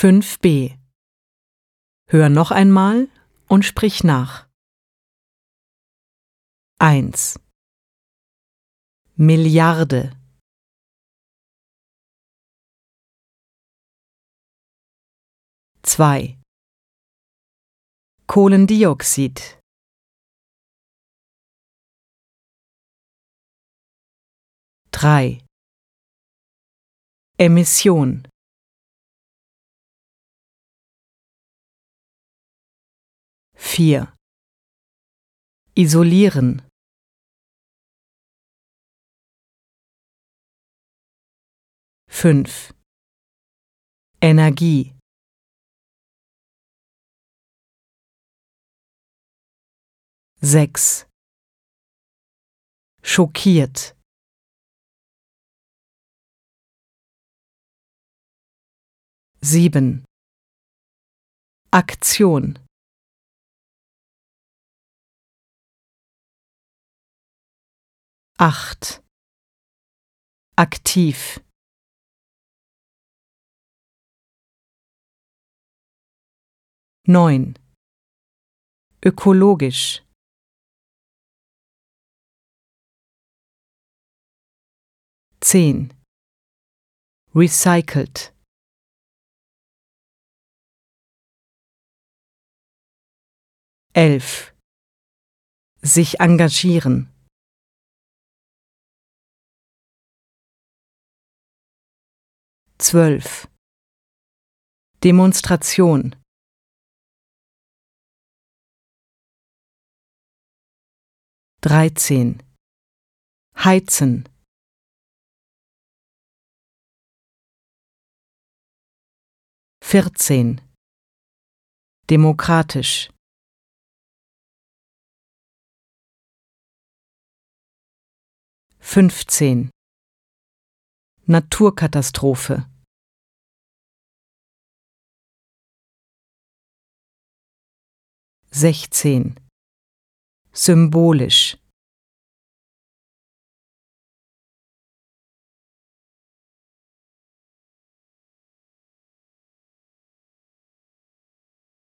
5b. Hör noch einmal und sprich nach. 1. Milliarde. 2. Kohlendioxid. 3. Emission. 4. Isolieren. 5. Energie. 6. Schockiert. 7. Aktion. 8. Aktiv. 9. Ökologisch. 10. Recycelt. 11. Sich engagieren. 12. Demonstration. 13. Heizen. 14. Demokratisch. 15. Naturkatastrophe. 16. Symbolisch.